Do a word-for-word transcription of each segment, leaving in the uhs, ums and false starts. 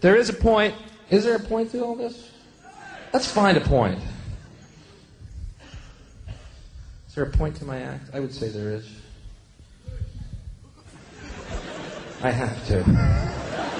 There is a point. Is there a point to all this? Let's find a point. Is there a point to my act? I would say there is. I have to.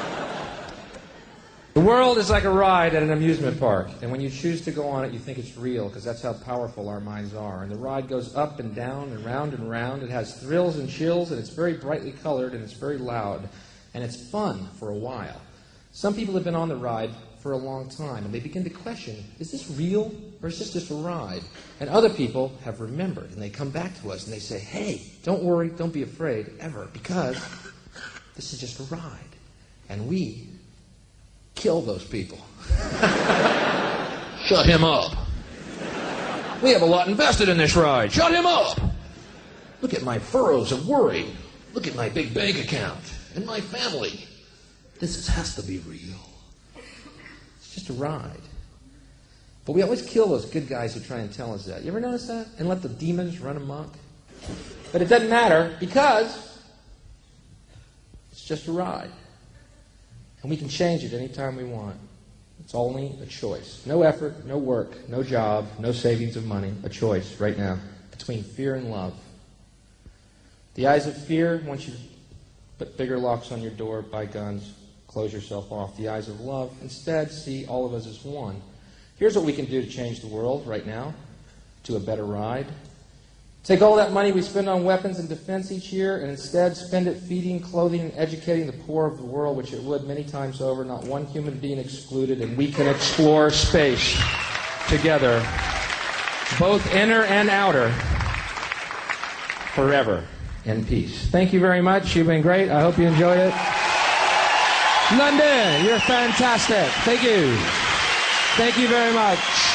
The world is like a ride at an amusement park, and when you choose to go on it, you think it's real, because that's how powerful our minds are. And the ride goes up and down and round and round. It has thrills and chills, and it's very brightly colored, and it's very loud, and it's fun for a while. Some people have been on the ride for a long time, and they begin to question, is this real, or is this just a ride? And other people have remembered, and they come back to us, and they say, hey, don't worry, don't be afraid, ever, because this is just a ride. And we kill those people. Shut him up. We have a lot invested in this ride. Shut him up. Look at my furrows of worry. Look at my big bank account and my family. This is, has to be real. It's just a ride. But we always kill those good guys who try and tell us that. You ever notice that? And let the demons run amok? But it doesn't matter because it's just a ride. And we can change it anytime we want. It's only a choice. No effort, no work, no job, no savings of money. A choice right now between fear and love. The eyes of fear want you to put bigger locks on your door, buy guns, close yourself off. The eyes of love instead see all of us as one. Here's what we can do to change the world right now to a better ride. Take all that money we spend on weapons and defense each year and instead spend it feeding, clothing, and educating the poor of the world, which it would many times over, not one human being excluded, and we can explore space together, both inner and outer, forever in peace. Thank you very much. You've been great. I hope you enjoyed it. London, you're fantastic. Thank you. Thank you very much.